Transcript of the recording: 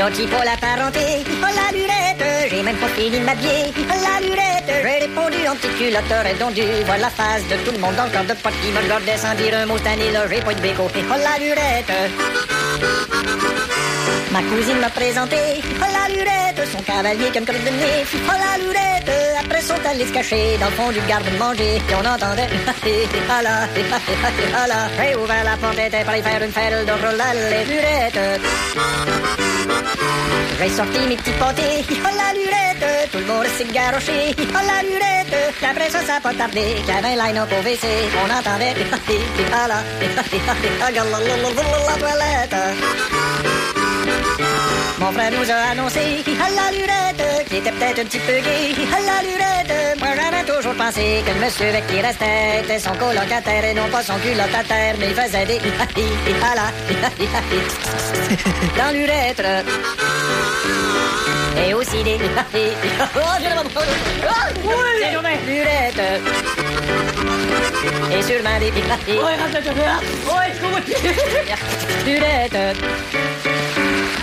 Lotti pour la parenté, oh la lurette, j'ai même pas fini de m'habiller, oh la lurette, j'ai répondu en petit culotteur et dondu, voilà la face de tout le monde dans le corps de pote qui me regardait sans dire un mot cette année-là, j'ai pas eu de béco, oh la lurette. Ma cousine m'a présenté, oh la lurette, son cavalier comme crotte de nez, oh la lurette, après sont allés se cacher dans le fond du garde-manger, puis on entendait, ah là, ah là, j'ai ouvert la porte, était prêt à faire une fête de roule à la lurette. J'ai sorti mes petits pâtés, oh la lurette, tout le monde s'est garoché, oh la lurette, puis après ça a pas tardé, qu'il y avait un line-up au WC, on entendait, ah là, regarde la toilette. Mon frère nous a annoncé, à la lurette, qui était peut-être un petit peu gay, à la lurette. Moi j'avais toujours pensé que le monsieur avec qui restait était son colocataire et non pas son culotataire, mais il faisait des à la dans l'urètre. Et aussi des l'urètre. Et sûrement des l'urètre.